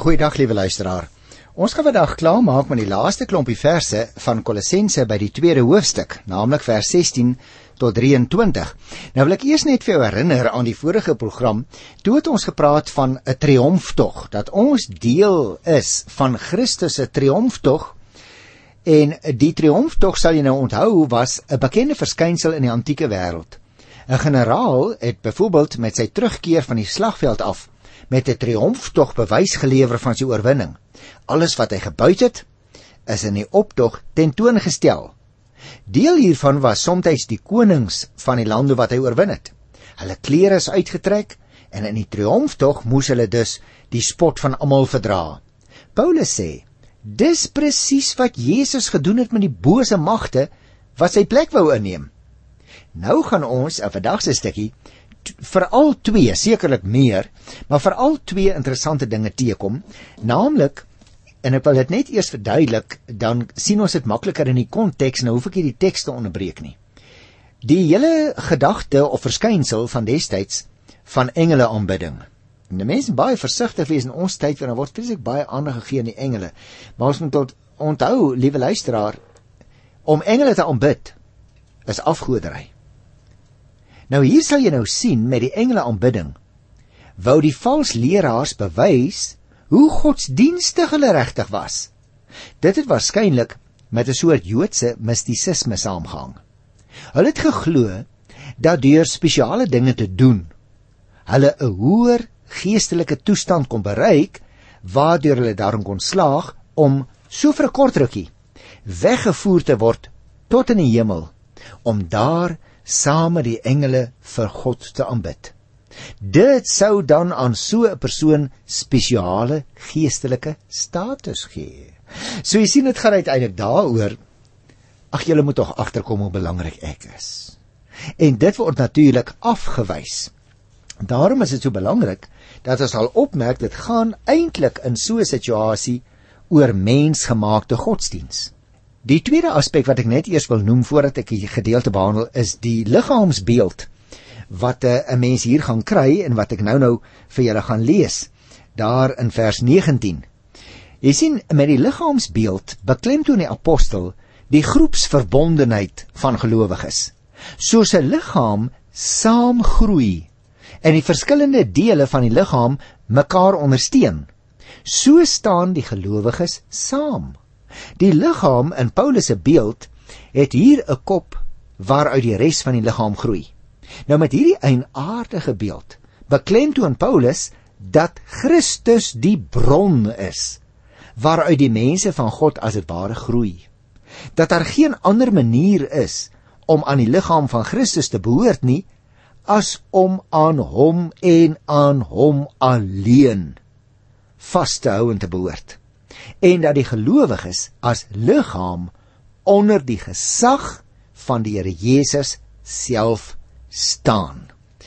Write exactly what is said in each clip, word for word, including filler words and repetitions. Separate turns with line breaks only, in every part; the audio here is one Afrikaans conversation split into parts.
Goeiedag, liewe luisteraar. Ons gaan vandag klaarmaak met die laaste klompie verse van Kolossense by die tweede hoofstuk, naamlik vers sestien tot drieëntwintig. Nou wil ek eers net vir jou herinner aan die vorige program, toe het ons gepraat van 'n triomftog, dat ons deel is van Christus se triomftog, en die triomftog, sal jy nou onthou, was 'n bekende verskynsel in die antieke wêreld. 'n Generaal het byvoorbeeld met sy terugkeer van die slagveld af met 'n triomftog bewys gelewer van sy oorwinning. Alles wat hy gebuit het, is in die optog tentoongestel. Deel hiervan was soms die konings van die lande wat hy oorwin het. Hulle klere is uitgetrek, en in die triomftog moes hulle dus die spot van almal verdra. Paulus sê, dis presies wat Jesus gedoen het met die bose magte, wat sy plek wou inneem. Nou gaan ons, in vandag se stukkie, veral twee, sekerlik meer, maar veral twee interessante dinge teekom, naamlik, en ek wil dit net eers verduidelik, dan sien ons dit makliker in die konteks, nou hoef ek hier die teks te onderbreek nie. Die hele gedagte of verskynsel van destyds van engele aanbidding. En die mense baie versigtig wees in ons tyd, want daar word vreeslik baie aandag gegee aan die engele. Maar ons moet onthou, liewe luisteraar, om engele te aanbid, is afgoderry. Nou hier sal jy nou sien, met die engele aanbidding, wou die vals leraars bewys hoe godsdienstig hulle regtig was. Dit het waarskynlik met 'n soort Joodse mistisisme saamgehang. Hulle het geglo dat deur spesiale dinge te doen, hulle 'n hoër geestelike toestand kon bereik, waardeur hulle daarin kon slaag om so vir 'n kort rukkie weggevoer te word tot in die hemel, om daar saam met die engele vir God te aanbid. Dit sou dan aan so 'n persoon spesiale geestelike status gee. So jy sien, dit gaan uiteindelik daaroor, ag, julle moet tog agterkom hoe belangrik ek is. En dit word natuurlik afgewys. Daarom is dit so belangrik dat ons al opmerk, dit gaan eintlik in so 'n situasie oor mensgemaakte godsdiens. Die tweede aspek wat ek net eers wil noem voordat ek die gedeelte behandel, is die liggaamsbeeld wat 'n uh, mens hier gaan kry en wat ek nou nou vir julle gaan lees, daar in vers negentien. Jy sien, met die liggaamsbeeld beklemtoon die apostel die groepsverbondenheid van gelowiges. Soos 'n liggaam saam groei en die verskillende dele van die liggaam mekaar ondersteun, so staan die gelowiges saam. Die liggaam in Paulus se beeld het hier 'n kop waaruit die res van die liggaam groei. Nou met hierdie eienaardige beeld beklemtoon Paulus dat Christus die bron is waaruit die mense van God as dit ware groei. Dat daar geen ander manier is om aan die liggaam van Christus te behoort nie as om aan hom en aan hom alleen vas te hou en te behoort. En dat die gelowiges as liggaam onder die gesag van die Here Jesus self staan.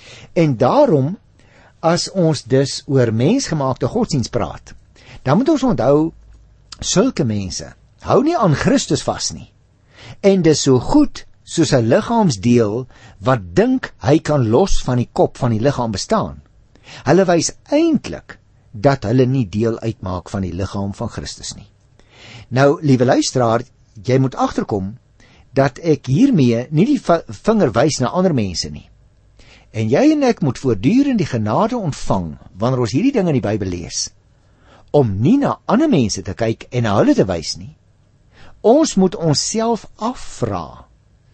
En daarom, as ons dus oor mensgemaakte godsdiens praat, dan moet ons onthou, sulke mense hou nie aan Christus vas nie. En dis so goed soos 'n liggaamsdeel wat dink hy kan los van die kop van die liggaam bestaan. Hulle wys eintlik dat hulle nie deel uitmaak van die liggaam van Christus nie. Nou, liewe luisteraar, jy moet agterkom dat ek hiermee nie die vinger wys na ander mense nie. En jy en ek moet voortdurend die genade ontvang, wanneer ons hierdie dinge in die Bybel lees, om nie na ander mense te kyk en na hulle te wys nie. Ons moet onsself afvra,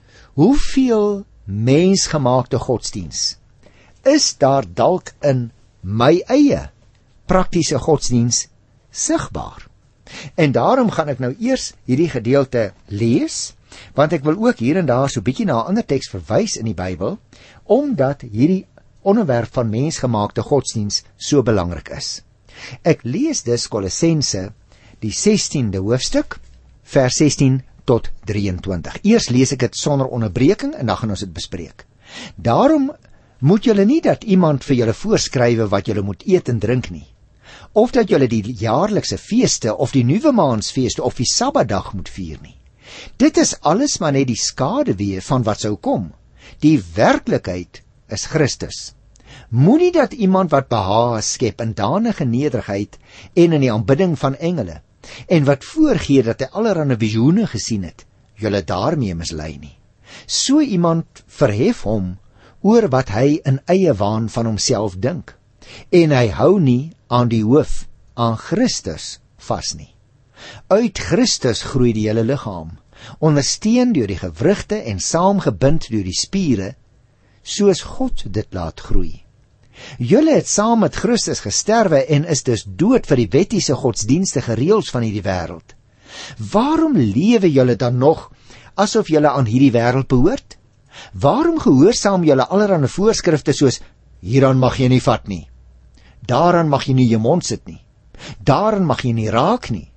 hoeveel mensgemaakte godsdiens is daar dalk in my eie praktiese godsdiens sigbaar? En daarom gaan ek nou eers hierdie gedeelte lees, want ek wil ook hier en daar so bietjie na 'n ander teks verwys in die Bybel, omdat hierdie onderwerp van mensgemaakte godsdiens so belangrik is. Ek lees dus Kolossense, die sestiende hoofstuk, vers sestien tot drieëntwintig. Eers lees ek dit sonder onderbreking en dan gaan ons dit bespreek. Daarom moet julle nie dat iemand vir julle voorskrywe wat julle moet eet en drink nie, of dat julle die jaarlikse feeste of die nuwe maansfeeste of die Sabbatdag moet vier nie. Dit is alles maar net die skaduwee van wat sou kom. Die werklikheid is Christus. Moenie dat iemand wat behaag skep in danige nederigheid en in die aanbidding van engele, en wat voorgee dat hy allerhande visioene gesien het, julle daarmee mislei nie. So iemand verhef hom oor wat hy in eie waan van homself dink, en hy hou nie aan die hoof, aan Christus vas nie. Uit Christus groei die hele liggaam, ondersteun deur die gewrigte en saamgebind deur die spiere, soos God dit laat groei. Julle het saam met Christus gesterwe en is dus dood vir die wettiese godsdienstige reëls van hierdie wêreld. Waarom lewe julle dan nog asof julle aan hierdie wêreld behoort? Waarom gehoorsaam julle allerhande voorskrifte soos, hieraan mag jy nie vat nie, daaraan mag jy nie jou mond sit nie, daaraan mag jy nie raak nie?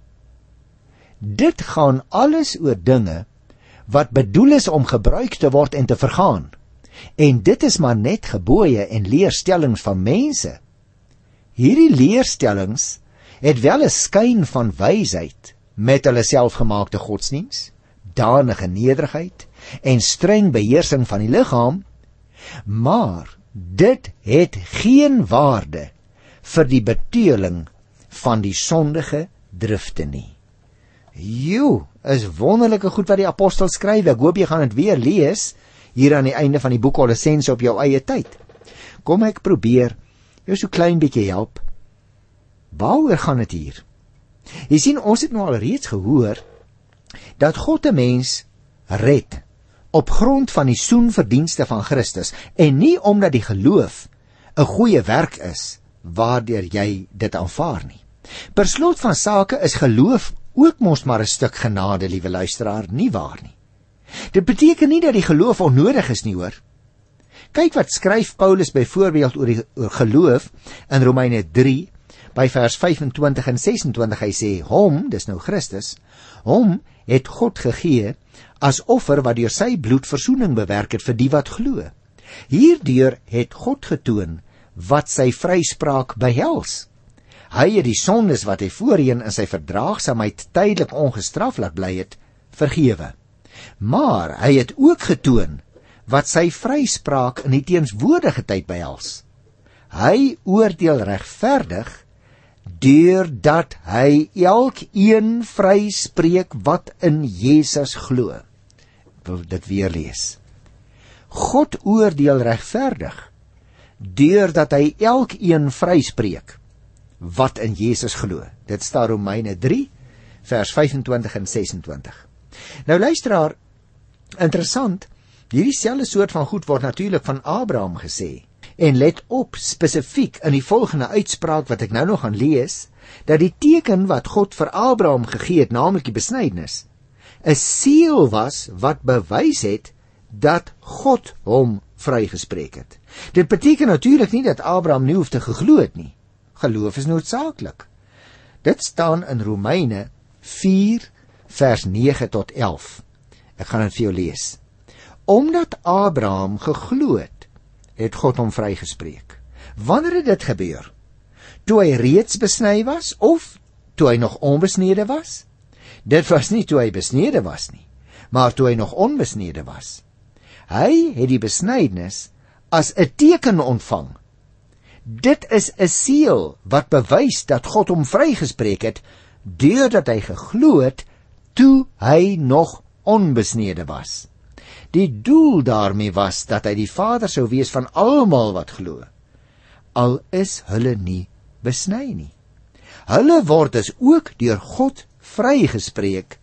Dit gaan alles oor dinge wat bedoel is om gebruik te word en te vergaan. En dit is maar net gebooie en leerstellings van mense. Hierdie leerstellings het wel 'n skyn van wysheid met hulle selfgemaakte godsdiens, danige nederigheid en streng beheersing van die liggaam, maar dit het geen waarde vir die beteeling van die sondige drifte nie. Joe, is wonderlike goed wat die apostel skryf. Ek hoop jy gaan dit weer lees hier aan die einde van die boek Kolossense op jou eie tyd. Kom ek probeer jou so klein bietjie help. Waaroor gaan dit hier? Jy sien, ons het nou al reeds gehoor dat God 'n mens red op grond van die soenverdienste van Christus en nie omdat die geloof 'n goeie werk is waardeur jy dit aanvaar nie. Per slot van sake is geloof ook mos maar 'n stuk genade, liewe luisteraar, nie waar nie. Dit beteken nie dat die geloof onnodig is nie, hoor. Kyk wat skryf Paulus byvoorbeeld oor die oor geloof in Romeine drie by vers vyf-en-twintig en ses-en-twintig. Hy sê, hom, dis nou Christus, hom het God gegee as offer wat deur sy bloed versoening bewerk het vir die wat glo. Hierdeur het God getoon wat sy vryspraak behels. Hy het die sondes wat hy voorheen in sy verdraagsaamheid tydelik ongestraf laat bly het, vergewe. Maar hy het ook getoon wat sy vryspraak in die teenswoordige tyd behels. Hy oordeel regverdig deurdat hy elkeen vryspreek wat in Jesus glo. Ek wil dit weer lees. God oordeel regverdig deurdat hy elkeen vryspreek wat in Jesus glo. Dit staan Romeine drie vers vyf-en-twintig en ses-en-twintig. Nou luisteraar, interessant, hierdie selfde soort van goed word natuurlik van Abraham gesê. En let op spesifiek in die volgende uitspraak wat ek nou nog gaan lees, dat die teken wat God vir Abraham gegee het, naamlik die besnydenis, 'n seël was wat bewys het dat God hom vrygespreek het. Dit beteken natuurlik nie dat Abraham nie hoef te geglo het nie. Geloof is noodsaaklik. Dit staan in Romeine vier vers nege tot elf. Ek gaan dit vir jou lees. Omdat Abraham geglo het, het God hom vrygespreek. Wanneer het dit gebeur? Toe hy reeds besny was of toe hy nog onbesnede was? Dit was nie toe hy besnede was nie, maar toe hy nog onbesnede was. Hy het die besnydenis as 'n teken ontvang. Dit is 'n seël wat bewys dat God hom vrygespreek het deurdat hy geglo het toe hy nog onbesnede was. Die doel daarmee was dat hy die vader sou wees van almal wat glo, al is hulle nie besny nie. Hulle word dus ook deur God vrygespreek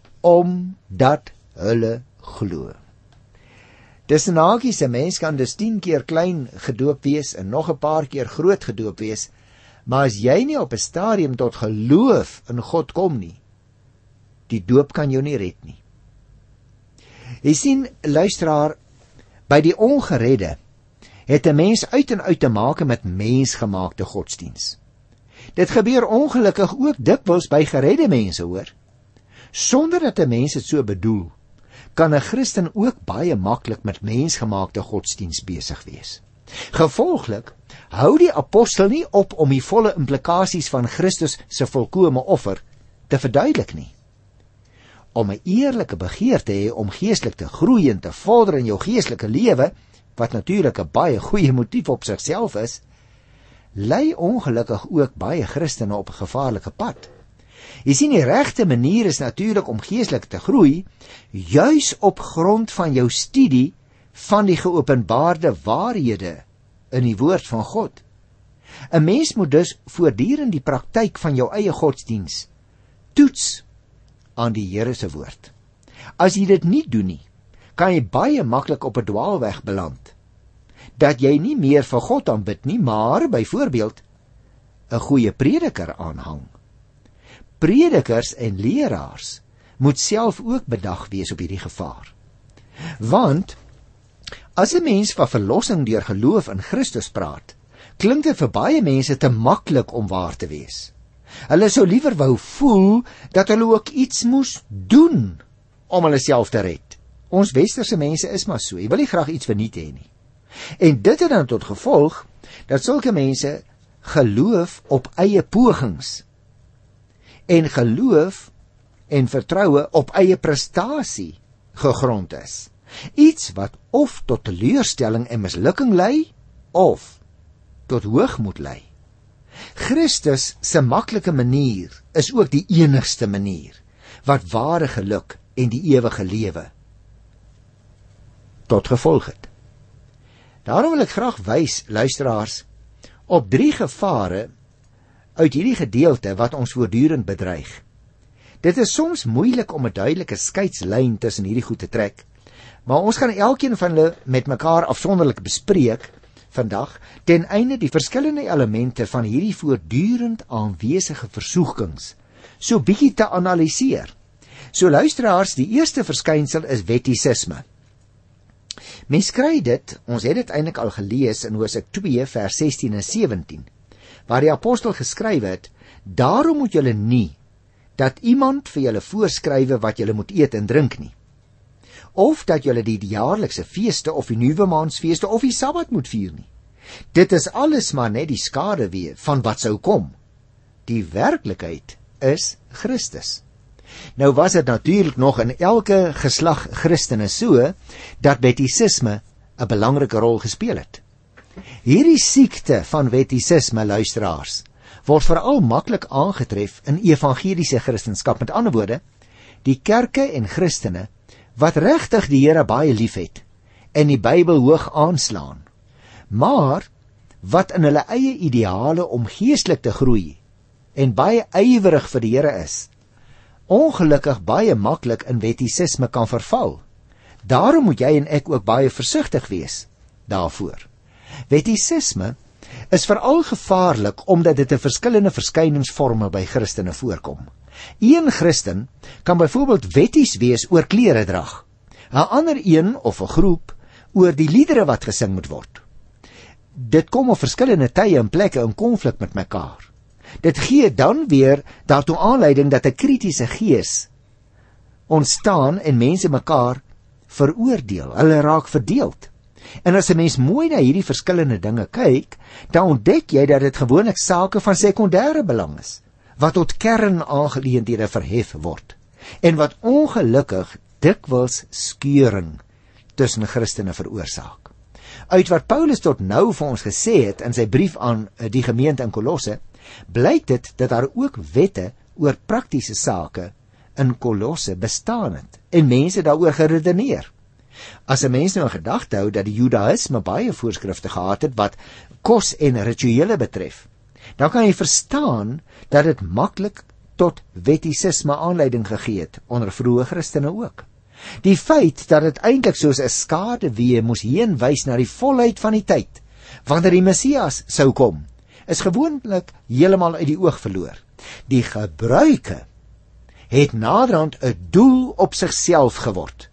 omdat hulle glo. Dis 'n hakies, 'n mens kan dus tien keer klein gedoop wees en nog 'n paar keer groot gedoop wees, maar as jy nie op 'n stadium tot geloof in God kom nie, die doop kan jou nie red nie. Jy sien, luisteraar, by die ongeredde het 'n mens uit en uit te maak met mensgemaakte godsdiens. Dit gebeur ongelukkig ook dikwels by geredde mense, hoor. Sonder dat 'n mens dit so bedoel, kan 'n Christen ook baie maklik met mensgemaakte godsdiens besig wees. Gevolglik hou die apostel nie op om die volle implikasies van Christus se volkome offer te verduidelik nie. Om 'n eerlike begeerte te hê om geestelik te groei en te vorder in jou geestelike lewe, wat natuurlik 'n baie goeie motief op sigself is, lei ongelukkig ook baie Christene op 'n gevaarlike pad. Jy sien, die regte manier is natuurlik om geestelik te groei, juis op grond van jou studie van die geopenbaarde waarhede in die woord van God. 'n Mens moet dus voortdurend die praktyk van jou eie godsdiens toets aan die Here se woord. As jy dit nie doen nie, kan jy baie maklik op 'n dwaalweg beland, dat jy nie meer vir God aanbid nie, maar byvoorbeeld 'n goeie prediker aanhang. Predikers en leraars moet self ook bedag wees op hierdie gevaar. Want as 'n mens van verlossing deur geloof in Christus praat, klink dit vir baie mense te maklik om waar te wees. Hulle sou liewer wou voel dat hulle ook iets moes doen om hulle self te red. Ons westerse mense is maar so, jy wil nie graag iets verniet hê nie. En dit het dan tot gevolg dat sulke mense geloof op eie pogings en geloof en vertroue op eie prestasie gegrond is. Iets wat of tot teleurstelling en mislukking lei, of tot hoogmoed lei. Christus se maklike manier is ook die enigste manier wat ware geluk en die ewige lewe tot gevolg het. Daarom wil ek graag wys, luisteraars, op drie gevare uit hierdie gedeelte wat ons voortdurend bedreig. Dit is soms moeilik om 'n duidelike skeidslyn tussen hierdie goed te trek, maar ons gaan elkeen van hulle met mekaar afsonderlik bespreek vandag, ten einde die verskillende elemente van hierdie voortdurend aanwesige versoekings so bietjie te analiseer. So luisteraars, die eerste verskynsel is wettisisme. Mens kry dit, ons het dit eintlik al gelees in Hosea twee vers sestien en sewentien, waar die apostel geskryf het, daarom moet julle nie dat iemand vir julle voorskrywe wat julle moet eet en drink nie, of dat julle die jaarlikse feeste of die nuwe maansfeeste of die Sabbat moet vier nie. Dit is alles maar net die skaduwee van wat sou kom. Die werklikheid is Christus. Nou was dit natuurlik nog in elke geslag Christene so, dat wettisisme 'n belangrike rol gespeel het. Hierdie siekte van wettisisme, luisteraars, word veral maklik aangetref in evangeliese Christendom. Met ander woorde, die kerke en Christene wat regtig die Here baie liefhet en die Bybel hoog aanslaan, maar wat in hulle eie ideale om geestelik te groei en baie ywerig vir die Here is, ongelukkig baie maklik in wettisisme kan verval. Daarom moet jy en ek ook baie versigtig wees daarvoor. Wettisisme is veral gevaarlik omdat dit in verskillende verskyningsvorme by Christene voorkom. Een Christen kan byvoorbeeld wetties wees oor kleredrag, 'n ander een of 'n groep oor die liedere wat gesing moet word. Dit kom op verskillende tye en plekke in konflik met mekaar. Dit gee dan weer daartoe aanleiding dat 'n kritiese gees ontstaan en mense mekaar veroordeel. Hulle raak verdeeld. En as 'n mens mooi na hierdie verskillende dinge kyk, dan ontdek jy dat dit gewoonlik sake van sekondêre belang is, wat tot kernaangeleenthede verhef word, en wat ongelukkig dikwels skeuring tussen Christene veroorsaak. Uit wat Paulus tot nou vir ons gesê het in sy brief aan die gemeente in Kolosse, blyk dit dat daar ook wette oor praktiese sake in Kolosse bestaan het, en mense daaroor geredeneer. As 'n mens nou in gedagte hou dat die Judaïsme baie voorskrifte gehad het wat kos en rituele betref, dan kan jy verstaan dat dit maklik tot wettisisme aanleiding gegee het onder vroeë Christene ook. Die feit dat dit eintlik soos 'n skaduwee moes heenwys na die volheid van die tyd, wanneer die Messias sou kom, is gewoonlik heeltemal uit die oog verloor. Die gebruike het naderhand 'n doel op sigself geword.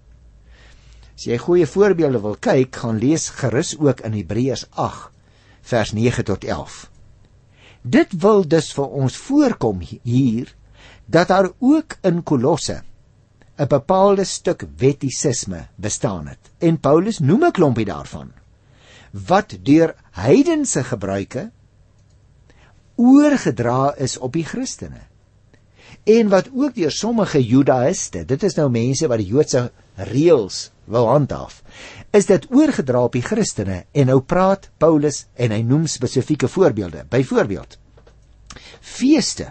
As jy goeie voorbeelde wil kyk, gaan lees gerus ook in Hebreërs agt, vers nege tot elf. Dit wil dus vir ons voorkom hier, dat daar ook in Kolosse 'n bepaalde stuk wettisisme bestaan het, en Paulus noem 'n klompie daarvan, wat deur heidense gebruike oorgedra is op die Christene, en wat ook deur sommige Judaïste, dit is nou mense wat die Joodse reëls wou handhaaf, is dit oorgedra op die Christene en nou praat Paulus en hy noem spesifieke voorbeelde. Byvoorbeeld, feeste,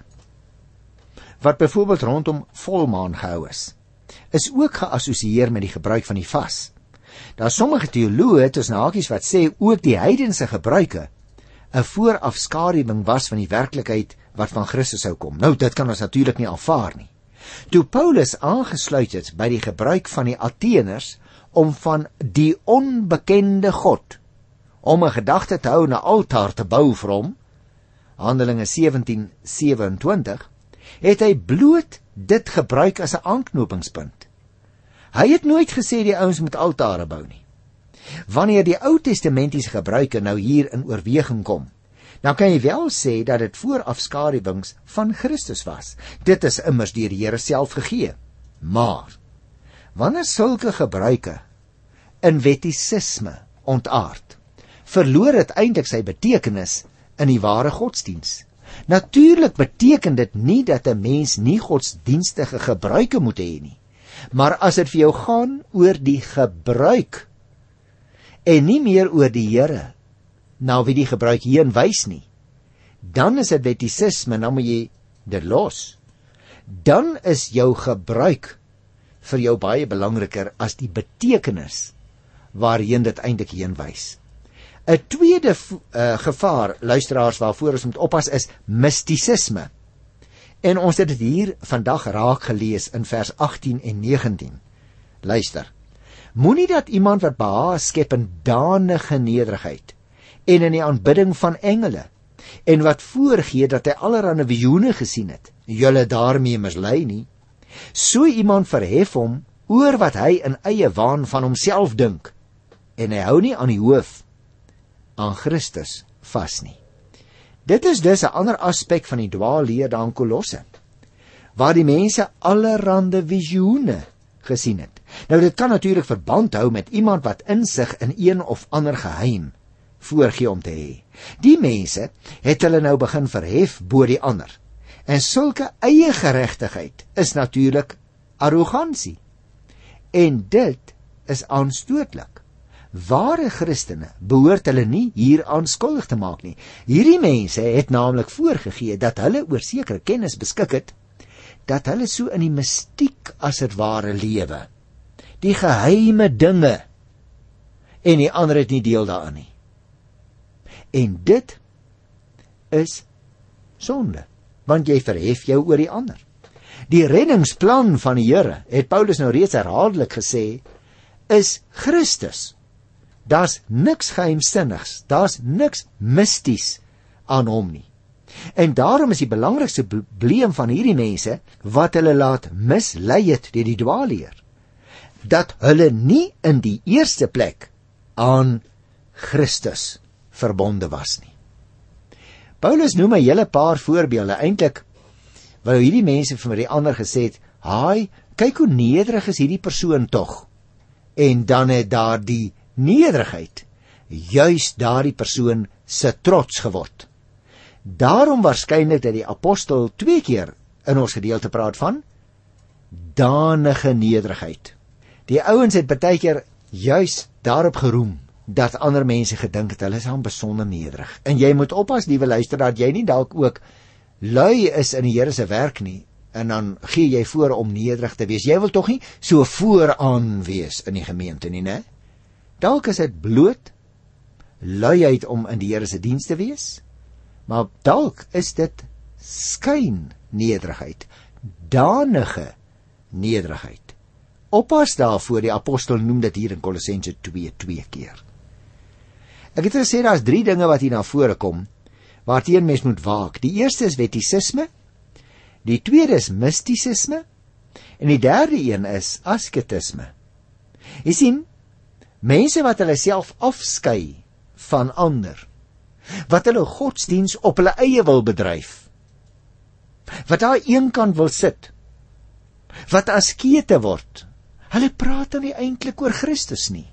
wat byvoorbeeld rondom volmaan gehou is, is ook geassosieer met die gebruik van die vas. Daar sommige teoloë tussen hakies wat sê ook die heidense gebruike 'n voorafskaduwing was van die werklikheid wat van Christus sou kom. Nou, dit kan ons natuurlik nie aanvaar nie. Toe Paulus aangesluit het by die gebruik van die Atheners om van die onbekende God, om 'n gedagte te hou na altaar te bou vir hom, Handelinge sewentien sewenentwintig, het hy bloot dit gebruik as 'n aanknopingspunt. Hy het nooit gesê die ouens moet altare bou nie. Wanneer die Ou Testamentiese gebruike nou hier in oorweging kom, dan kan jy wel sê dat dit voorafskaduwings van Christus was. Dit is immers deur die Here self gegee. Maar wanneer sulke gebruike in wettisisme ontaard, verloor dit eintlik sy betekenis in die ware godsdiens. Natuurlik beteken dit nie dat 'n mens nie godsdienstige gebruike moet hê nie, maar as dit vir jou gaan oor die gebruik en nie meer oor die Here na wie die gebruik heen wys nie, dan is dit wettisisme, dan moet jy dit los. Dan is jou gebruik vir jou baie belangriker as die betekenis waarheen dit eintlik heen wys. 'n Tweede uh, gevaar, luisteraars, waarvoor ons moet oppas, is mistisisme. En ons het dit hier vandag raak gelees in vers agttien en negentien. Luister, moenie dat iemand wat behaag skep in danige nederigheid en in die aanbidding van engele, en wat voorgee dat hy allerhande visioene gesien het, julle daarmee mislei nie. So iemand verhef hom oor wat hy in eie waan van homself dink, en hy hou nie aan die hoof, aan Christus vas nie. Dit is dus 'n ander aspek van die dwaalleer daar in Kolosse, waar die mense allerhande visioene gesien het. Nou, dit kan natuurlik verband hou met iemand wat insig in een of ander geheim voorgee om te hê. Die mense het hulle nou begin verhef bo die ander. En sulke eie geregtigheid is natuurlik arrogansie. En dit is aanstootlik. Ware Christene behoort hulle nie hieraan skuldig te maak nie. Hierdie mense het naamlik voorgegee dat hulle oor sekere kennis beskik het, dat hulle so in die mistiek as het ware lewe, die geheime dinge, en die ander het nie deel daarin nie. En dit is sonde, want jy verhef jou oor die ander. Die reddingsplan van die Here, het Paulus nou reeds herhaaldelik gesê, is Christus. Daar's niks geheimsinnigs, daar's niks misties aan hom nie. En daarom is die belangrikste probleem van hierdie mense, wat hulle laat mislei het deur die dwaalleer, dat hulle nie in die eerste plek aan Christus verbonde was nie. Paulus noem 'n hele paar voorbeelde, eintlik wou hierdie mense vir die ander gesê het, haai, kyk hoe nederig is hierdie persoon tog. En dan het daar die nederigheid juis daardie persoon se trots geword. Daarom waarskynlik dat die apostel twee keer in ons gedeelte praat van danige nederigheid. Die ouens het baie keer juis daarop geroem dat ander mense gedink het hulle is aan besonder nederig. En jy moet oppas, liewe luisteraar, dat jy nie dalk ook lui is in die Here se werk nie, en dan gee jy voor om nederig te wees. Jy wil tog nie so vooraan wees in die gemeente nie, né? Dalk is dit bloot luiheid om in die Here se diens te wees, maar dalk is dit skyn nederigheid, danige nederigheid. Oppas daarvoor, die apostel noem dit hier in Kolossense twee, twee keer. Ek het gesê, daar is drie dinge wat hier na vore kom, waarteen mens moet waak. Die eerste is wettisisme, die tweede is mistisisme, en die derde een is asketisme. Jy sien, mense wat hulle self afskei van ander, wat hulle godsdiens op hulle eie wil bedryf, wat daar eenkant wil sit, wat askete word, hulle praat dan nie eintlik oor Christus nie.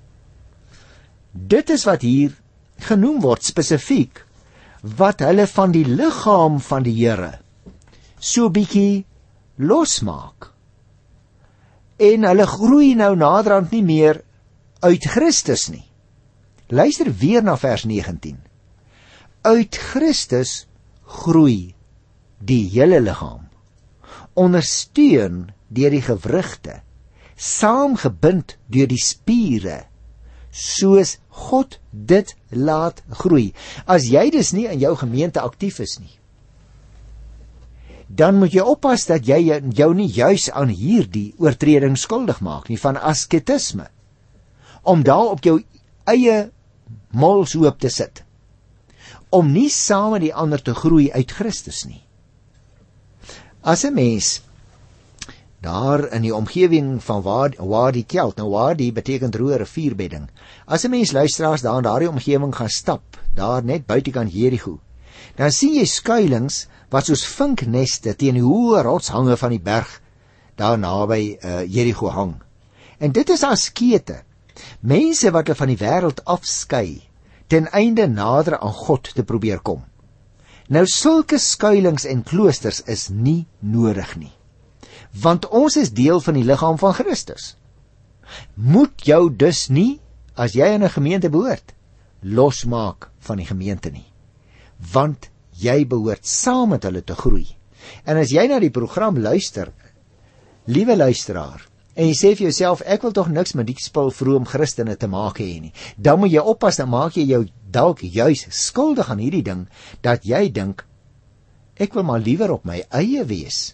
Dit is wat hier genoem word spesifiek, wat hulle van die liggaam van die Here so bietjie losmaak. En hulle groei nou naderhand nie meer uit Christus nie. Luister weer na vers negentien. Uit Christus groei die hele liggaam, ondersteun deur die gewrigte, saamgebind deur die spiere, soos God dit laat groei. As jy dus nie in jou gemeente aktief is nie, dan moet jy oppas dat jy jou nie juis aan hierdie oortreding skuldig maak nie, van asketisme, om daar op jou eie molshoop te sit, om nie saam met die ander te groei uit Christus nie. As 'n mens daar in die omgewing van Wadi Kelt, nou Wadi beteken droë rivierbedding, as 'n mens luisteraars daar in daardie omgewing gaan stap, daar net buitekant Jerigo, dan sien jy skuilings wat soos vinkneste teen die hoë rotshange van die berg daar naby uh, Jerigo hang. En dit is askete, mense wat hulle van die wêreld afskei, ten einde nader aan God te probeer kom. Nou sulke skuilings en kloosters is nie nodig nie, want ons is deel van die liggaam van Christus. Moet jou dus nie, as jy in 'n gemeente behoort, losmaak van die gemeente nie, want jy behoort saam met hulle te groei. En as jy na die program luister, liewe luisteraar, en jy sê vir jouself, ek wil tog niks met die spul vroom Christene te maak hê nie, dan moet jy oppas, dan maak jy jou dalk juis skuldig aan hierdie ding, dat jy dink, ek wil maar liewer op my eie wees.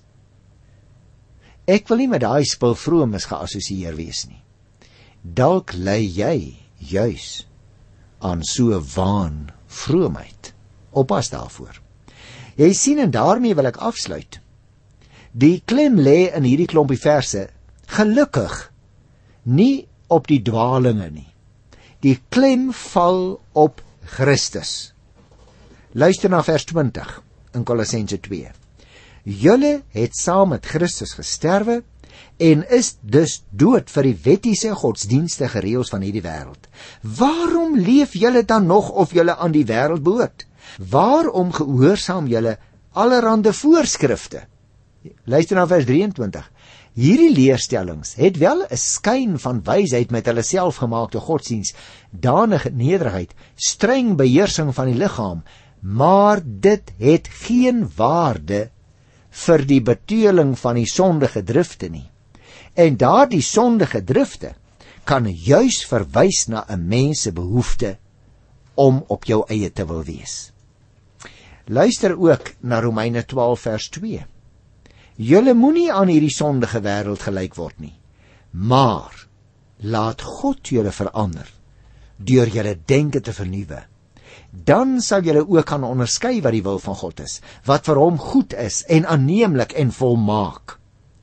Ek wil nie met daai spul vroomis geassosieer wees nie. Dalk lei jy juis aan so waan vroomheid. Oppas daarvoor. Jy sien, en daarmee wil ek afsluit. Die klem lê in hierdie klompie verse, gelukkig, nie op die dwalinge nie. Die klem val op Christus. Luister na vers twintig in Kolossense twee. Julle het saam met Christus gesterwe en is dus dood vir die wettiese godsdienstige reëls van hierdie wêreld. Waarom leef julle dan nog of julle aan die wêreld behoort? Waarom gehoorsaam julle allerhande voorskrifte? Luister na vers drieëntwintig. Hierdie leerstellings het wel 'n skyn van wysheid met hulle selfgemaakte godsdiens, danige nederigheid, streng beheersing van die liggaam, maar dit het geen waarde vir die beteeling van die sondige drifte nie. En daardie sondige drifte kan juis verwys na 'n mens se behoefte om op jou eie te wil wees. Luister ook na Romeine twaalf vers twee. Julle moenie aan hierdie sondige wêreld gelyk word nie, maar laat God julle verander deur julle denke te vernuwe. Dan sal julle ook kan onderskei wat die wil van God is, wat vir hom goed is en aanneemlik en volmaak.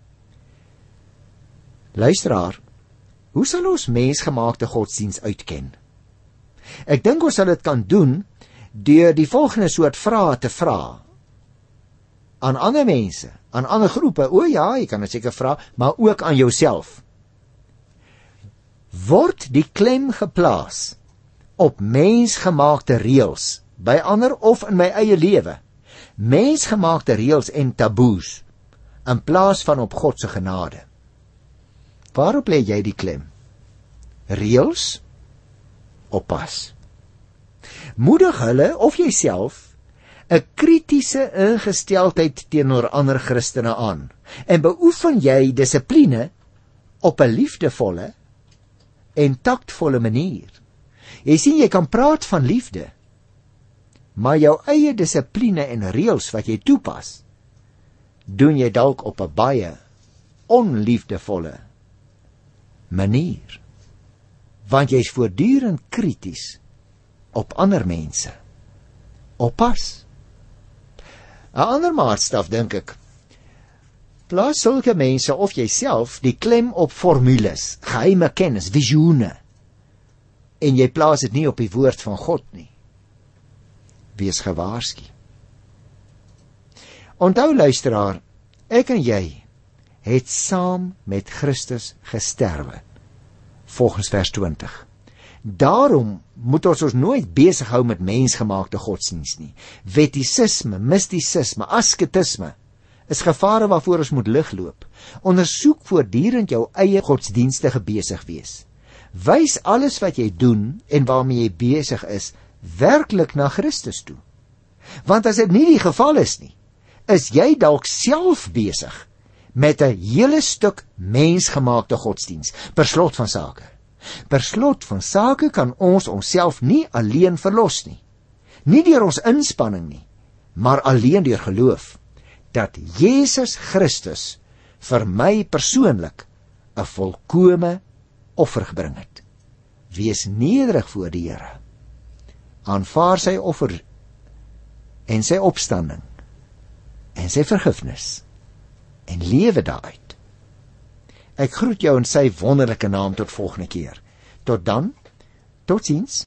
Luisteraar, hoe sal ons mensgemaakte godsdiens uitken? Ek dink ons sal dit kan doen deur die volgende soort vrae te vra aan ander mense, aan ander groepe. O ja, jy kan dit seker vra, maar ook aan jouself. Word die klem geplaas op mensgemaakte reëls, by ander of in my eie lewe, mensgemaakte reëls en taboes, in plaas van op God se genade? Waarop lê jy die klem? Reëls? Oppas. Moedig hulle of jouself 'n kritiese ingesteldheid teenoor ander Christene aan, en beoefen jy dissipline op 'n liefdevolle en taktvolle manier. Jy sien, jy kan praat van liefde, maar jou eie dissipline en reëls wat jy toepas, doen jy dalk op 'n baie onliefdevolle manier, want jy is voortdurend krities op ander mense. Oppas. 'n Ander maatstaf, dink ek, plaas sulke mense of jouself die klem op formules, geheime kennis, visioene, en jy plaas dit nie op die woord van God nie. Wees gewaarsku. Onthou luisteraar, ek en jy het saam met Christus gesterwe, volgens vers twintig. Daarom moet ons ons nooit besig hou met mensgemaakte godsdiens nie. Wettisisme, mistisisme, asketisme is gevare waarvoor ons moet lig loop. Ondersoek voortdurend jou eie godsdienstige besig wees. Wys alles wat jy doen en waarmee jy besig is, werklik na Christus toe. Want as dit nie die geval is nie, is jy dalk self besig met 'n hele stuk mensgemaakte godsdiens, per slot van sake. Per slot van sake kan ons onsself nie alleen verlos nie. Nie deur ons inspanning nie, maar alleen deur geloof, dat Jesus Christus vir my persoonlik 'n volkome offer gebring het. Wees nederig voor die Here. Aanvaar sy offer en sy opstanding en sy vergifnis en lewe daaruit. Ek groet jou in sy wonderlike naam tot volgende keer. Tot dan, totsiens.